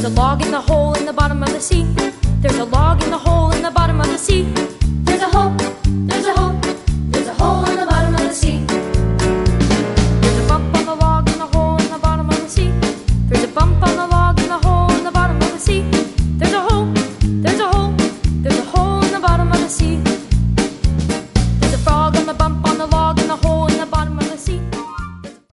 a log in the hole in the bottom of the sea. There's a log